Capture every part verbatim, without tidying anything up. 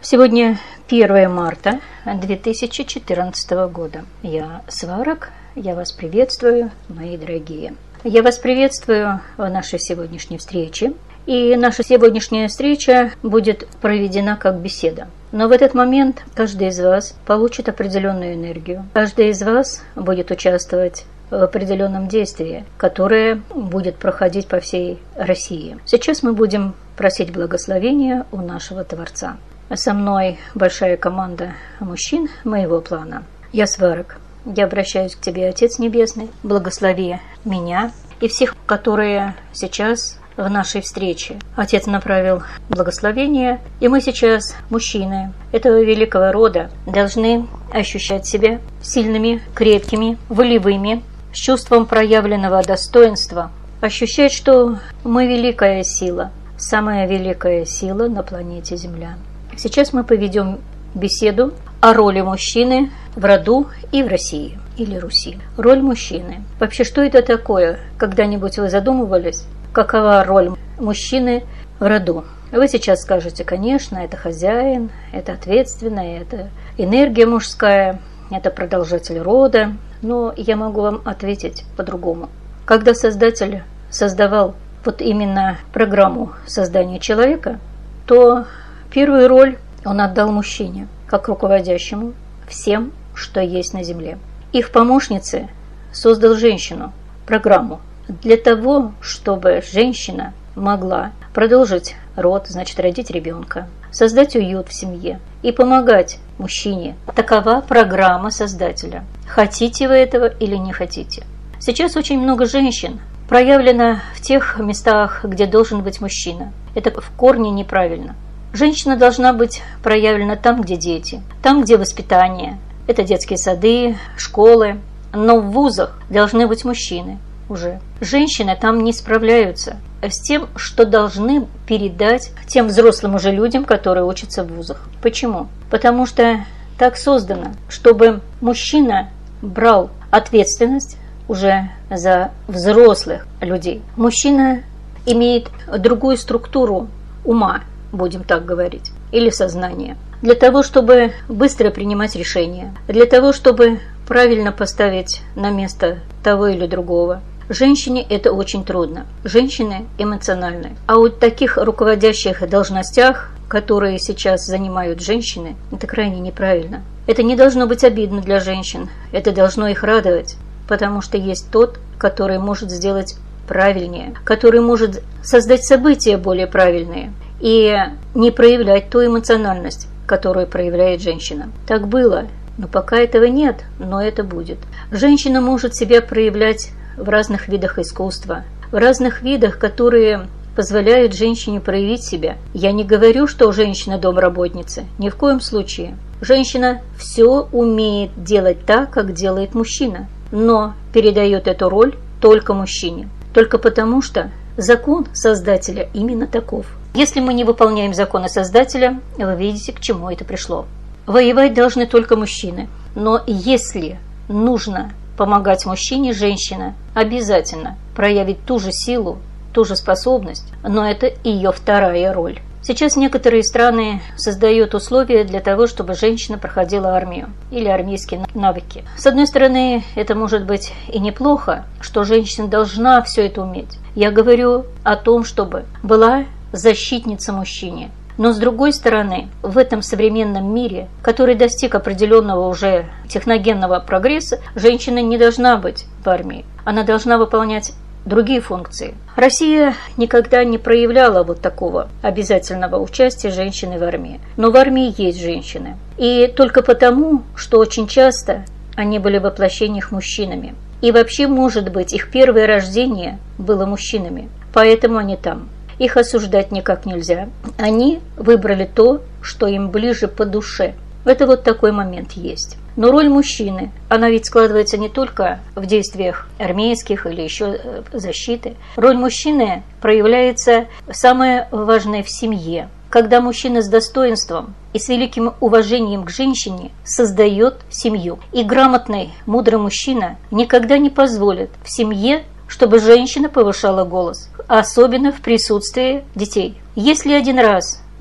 Сегодня первое марта две тысячи четырнадцатого года. Я Сварог, я вас приветствую, мои дорогие. Я вас приветствую в нашей сегодняшней встрече. И наша сегодняшняя встреча будет проведена как беседа. Но в этот момент каждый из вас получит определенную энергию. Каждый из вас будет участвовать в определенном действии, которое будет проходить по всей России. Сейчас мы будем просить благословения у нашего Творца. Со мной большая команда мужчин моего плана. Я Сварог. Я обращаюсь к тебе, Отец Небесный. Благослови меня и всех, которые сейчас в нашей встрече. Отец направил благословение, и мы сейчас, мужчины этого великого рода, должны ощущать себя сильными, крепкими, волевыми, с чувством проявленного достоинства, ощущать, что мы великая сила, самая великая сила на планете Земля. Сейчас мы поведем беседу о роли мужчины в роду и в России, или Руси. Роль мужчины. Вообще, что это такое? Когда-нибудь вы задумывались, какова роль мужчины в роду? Вы сейчас скажете, конечно, это хозяин, это ответственное, это энергия мужская, это продолжатель рода. Но я могу вам ответить по-другому. Когда Создатель создавал вот именно программу создания человека, то первую роль он отдал мужчине, как руководящему всем, что есть на земле. И в помощнице создал женщину, программу, для того, чтобы женщина могла продолжить род, значит, родить ребенка, создать уют в семье и помогать мужчине. Такова программа Создателя. Хотите вы этого или не хотите? Сейчас очень много женщин проявлено в тех местах, где должен быть мужчина. Это в корне неправильно. Женщина должна быть проявлена там, где дети, там, где воспитание. Это детские сады, школы. Но в вузах должны быть мужчины уже. Женщины там не справляются с тем, что должны передать тем взрослым уже людям, которые учатся в вузах. Почему? Потому что так создано, чтобы мужчина брал ответственность уже за взрослых людей. Мужчина имеет другую структуру ума, будем так говорить, или сознание, для того, чтобы быстро принимать решения, для того, чтобы правильно поставить на место того или другого. Женщине это очень трудно. Женщины эмоциональны. А вот таких руководящих должностях, которые сейчас занимают женщины, это крайне неправильно. Это не должно быть обидно для женщин. Это должно их радовать, потому что есть тот, который может сделать правильнее, который может создать события более правильные и не проявлять ту эмоциональность, которую проявляет женщина. Так было, но пока этого нет, но это будет. Женщина может себя проявлять в разных видах искусства, в разных видах, которые позволяют женщине проявить себя. Я не говорю, что женщина домработница, ни в коем случае. Женщина все умеет делать так, как делает мужчина, но передает эту роль только мужчине. Только потому, что закон Создателя именно таков. Если мы не выполняем законы Создателя, вы видите, к чему это пришло. Воевать должны только мужчины. Но если нужно помогать мужчине, женщина обязательно проявит ту же силу, ту же способность, но это ее вторая роль. Сейчас некоторые страны создают условия для того, чтобы женщина проходила армию или армейские навыки. С одной стороны, это может быть и неплохо, что женщина должна все это уметь. Я говорю о том, чтобы была защитница мужчине. Но с другой стороны, в этом современном мире, который достиг определенного уже техногенного прогресса, женщина не должна быть в армии. Она должна выполнять другие функции. Россия никогда не проявляла вот такого обязательного участия женщины в армии. Но в армии есть женщины. И только потому, что очень часто они были в воплощениях мужчинами. И вообще, может быть, их первое рождение было мужчинами. Поэтому они там. Их осуждать никак нельзя. Они выбрали то, что им ближе по душе. Это вот такой момент есть. Но роль мужчины, она ведь складывается не только в действиях армейских или еще защиты. Роль мужчины проявляется самое важное в семье. Когда мужчина с достоинством и с великим уважением к женщине создает семью. И грамотный, мудрый мужчина никогда не позволит в семье, чтобы женщина повышала голос, особенно в присутствии детей. Если один раз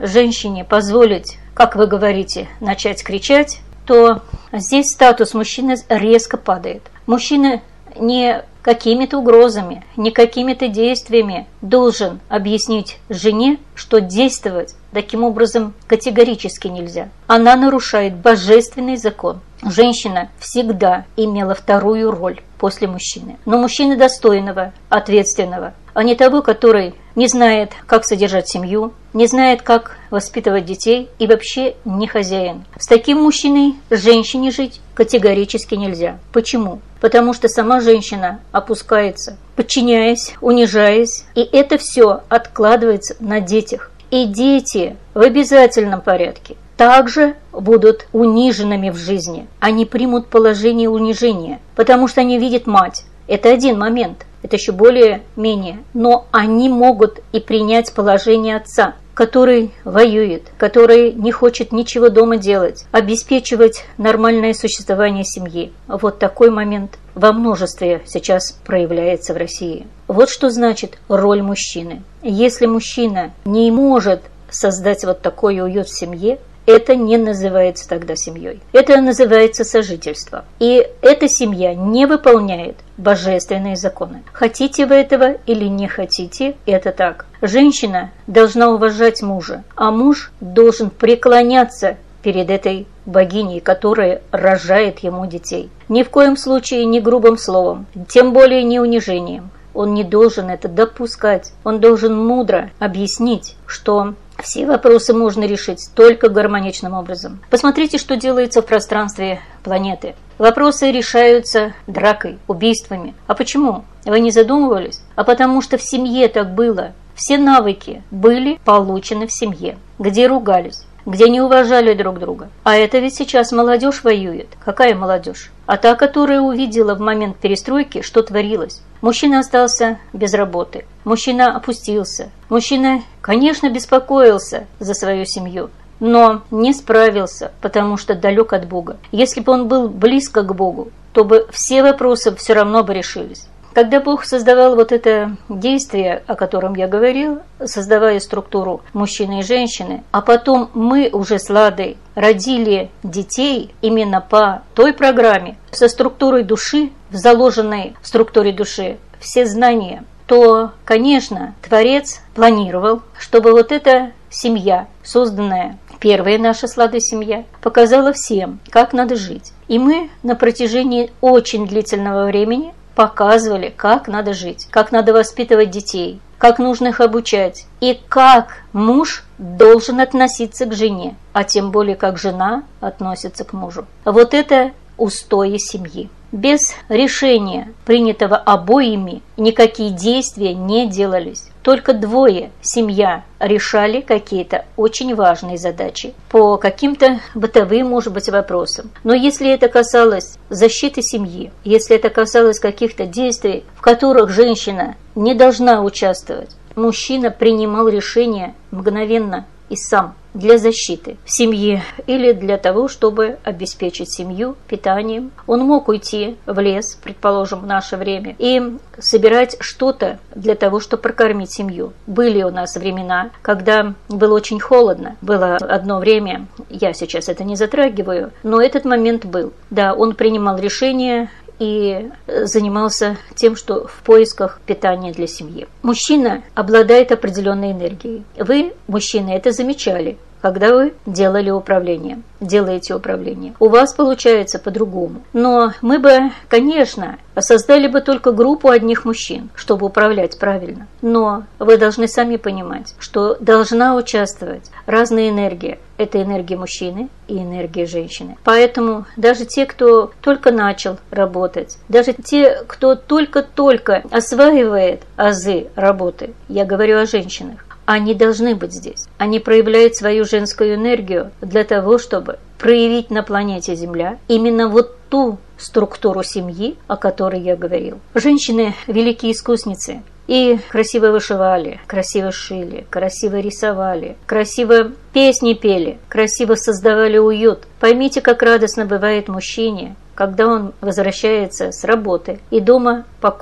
женщине позволить, как вы говорите, начать кричать, то здесь статус мужчины резко падает. Мужчина не какими-то угрозами, не какими-то действиями должен объяснить жене, что действовать таким образом категорически нельзя. Она нарушает божественный закон. Женщина всегда имела вторую роль после мужчины. Но мужчины достойного, ответственного, а не того, который не знает, как содержать семью, не знает, как воспитывать детей и вообще не хозяин. С таким мужчиной женщине жить категорически нельзя. Почему? Потому что сама женщина опускается, подчиняясь, унижаясь, и это все откладывается на детях. И дети в обязательном порядке также будут униженными в жизни. Они примут положение унижения, потому что они видят мать. Это один момент, это еще более-менее. Но они могут и принять положение отца, который воюет, который не хочет ничего дома делать, обеспечивать нормальное существование семьи. Вот такой момент во множестве сейчас проявляется в России. Вот что значит роль мужчины. Если мужчина не может создать вот такой уют в семье, это не называется тогда семьей. Это называется сожительство. И эта семья не выполняет божественные законы. Хотите вы этого или не хотите, это так. Женщина должна уважать мужа, а муж должен преклоняться перед этой богиней, которая рожает ему детей. Ни в коем случае не грубым словом, тем более не унижением. Он не должен это допускать. Он должен мудро объяснить, что все вопросы можно решить только гармоничным образом. Посмотрите, что делается в пространстве планеты. Вопросы решаются дракой, убийствами. А почему? Вы не задумывались? А потому что в семье так было. Все навыки были получены в семье, где ругались, где не уважали друг друга. А это ведь сейчас молодежь воюет. Какая молодежь? А та, которая увидела в момент перестройки, что творилось. Мужчина остался без работы. Мужчина опустился. Мужчина, конечно, беспокоился за свою семью, но не справился, потому что далек от Бога. Если бы он был близко к Богу, то бы все вопросы все равно бы решились. Когда Бог создавал вот это действие, о котором я говорил, создавая структуру мужчины и женщины, а потом мы уже с Ладой родили детей именно по той программе, со структурой души, в заложенной в структуре души все знания, то, конечно, Творец планировал, чтобы вот эта семья, созданная, первая наша с Ладой семья, показала всем, как надо жить. И мы на протяжении очень длительного времени показывали, как надо жить, как надо воспитывать детей, как нужно их обучать, и как муж должен относиться к жене, а тем более, как жена относится к мужу. Вот это устои семьи. Без решения, принятого обоими, никакие действия не делались. Только двое, семья, решали какие-то очень важные задачи по каким-то бытовым, может быть, вопросам. Но если это касалось защиты семьи, если это касалось каких-то действий, в которых женщина не должна участвовать, мужчина принимал решение мгновенно и сам для защиты семьи или для того, чтобы обеспечить семью питанием. Он мог уйти в лес, предположим, в наше время, и собирать что-то для того, чтобы прокормить семью. Были у нас времена, когда было очень холодно. Было одно время, я сейчас это не затрагиваю, но этот момент был. Да, он принимал решение и занимался тем, что в поисках питания для семьи. Мужчина обладает определенной энергией. Вы, мужчины, это замечали, когда вы делали управление, делаете управление. У вас получается по-другому. Но мы бы, конечно, создали бы только группу одних мужчин, чтобы управлять правильно. Но вы должны сами понимать, что должна участвовать разная энергия. Это энергия мужчины и энергия женщины. Поэтому даже те, кто только начал работать, даже те, кто только-только осваивает азы работы, я говорю о женщинах, они должны быть здесь. Они проявляют свою женскую энергию для того, чтобы проявить на планете Земля именно вот ту структуру семьи, о которой я говорил. Женщины – великие искусницы. И красиво вышивали, красиво шили, красиво рисовали, красиво песни пели, красиво создавали уют. Поймите, как радостно бывает мужчине, когда он возвращается с работы, и дома покой,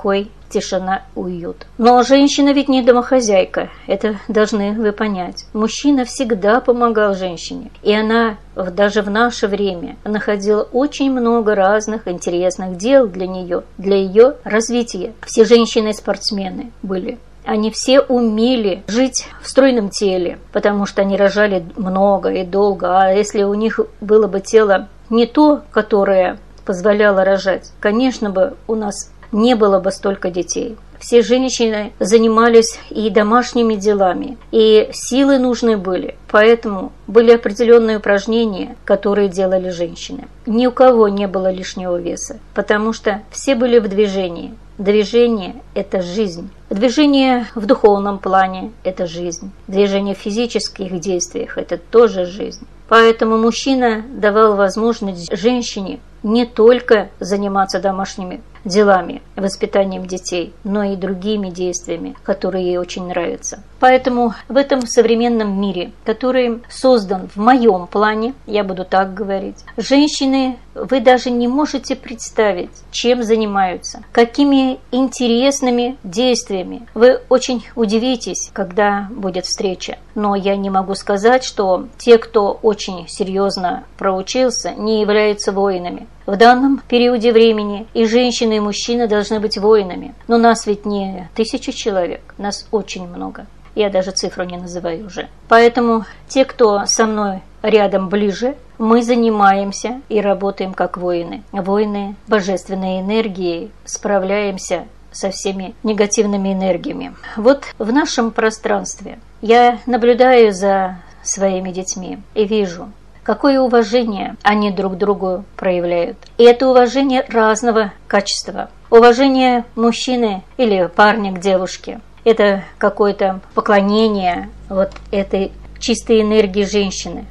тишина, уют. Но женщина ведь не домохозяйка, это должны вы понять. Мужчина всегда помогал женщине, и она даже в наше время находила очень много разных интересных дел для нее, для ее развития. Все женщины-спортсмены были. Они все умели жить в стройном теле, потому что они рожали много и долго. А если у них было бы тело не то, которое позволяло рожать, конечно бы у нас не было бы столько детей. Все женщины занимались и домашними делами, и силы нужны были. Поэтому были определенные упражнения, которые делали женщины. Ни у кого не было лишнего веса, потому что все были в движении. Движение – это жизнь. Движение в духовном плане – это жизнь. Движение в физических действиях – это тоже жизнь. Поэтому мужчина давал возможность женщине не только заниматься домашними делами, воспитанием детей, но и другими действиями, которые ей очень нравятся. Поэтому в этом современном мире, который создан в моем плане, я буду так говорить, женщины, вы даже не можете представить, чем занимаются, какими интересными действиями. Вы очень удивитесь, когда будет встреча. Но я не могу сказать, что те, кто очень серьезно проучился, не являются воинами. В данном периоде времени и женщины, и мужчины должны быть воинами. Но нас ведь не тысячи человек, нас очень много. Я даже цифру не называю уже. Поэтому те, кто со мной рядом ближе, мы занимаемся и работаем как воины. Воины божественной энергии, справляемся со всеми негативными энергиями. Вот в нашем пространстве я наблюдаю за своими детьми и вижу, какое уважение они друг к другу проявляют. И это уважение разного качества. Уважение мужчины или парня к девушке. Это какое-то поклонение вот этой чистой энергии женщины.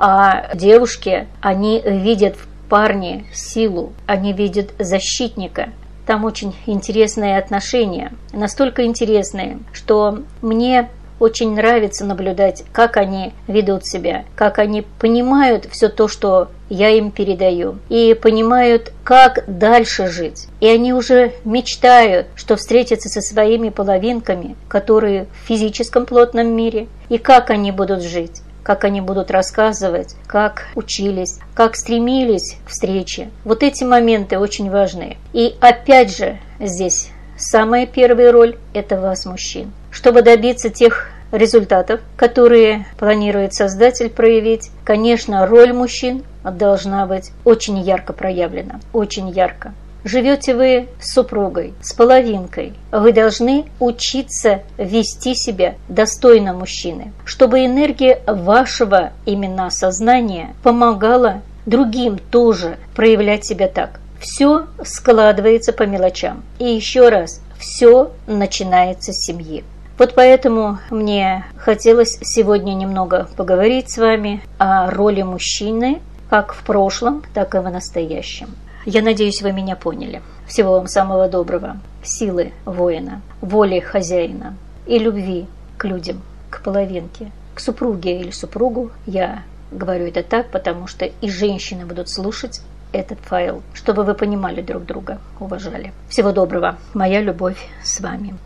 А девушки, они видят в парне силу, они видят защитника. Там очень интересные отношения, настолько интересные, что мне очень нравится наблюдать, как они ведут себя, как они понимают все то, что я им передаю, и понимают, как дальше жить. И они уже мечтают, что встретятся со своими половинками, которые в физическом плотном мире, и как они будут жить, как они будут рассказывать, как учились, как стремились к встрече. Вот эти моменты очень важны. И опять же здесь самая первая роль – это вас, мужчин. Чтобы добиться тех результатов, которые планирует Создатель проявить, конечно, роль мужчин должна быть очень ярко проявлена, очень ярко. Живете вы с супругой, с половинкой, вы должны учиться вести себя достойно мужчины, чтобы энергия вашего именно сознания помогала другим тоже проявлять себя так. Все складывается по мелочам. И еще раз, все начинается с семьи. Вот поэтому мне хотелось сегодня немного поговорить с вами о роли мужчины как в прошлом, так и в настоящем. Я надеюсь, вы меня поняли. Всего вам самого доброго, силы воина, воли хозяина и любви к людям, к половинке, к супруге или супругу. Я говорю это так, потому что и женщины будут слушать этот файл, чтобы вы понимали друг друга, уважали. Всего доброго. Моя любовь с вами.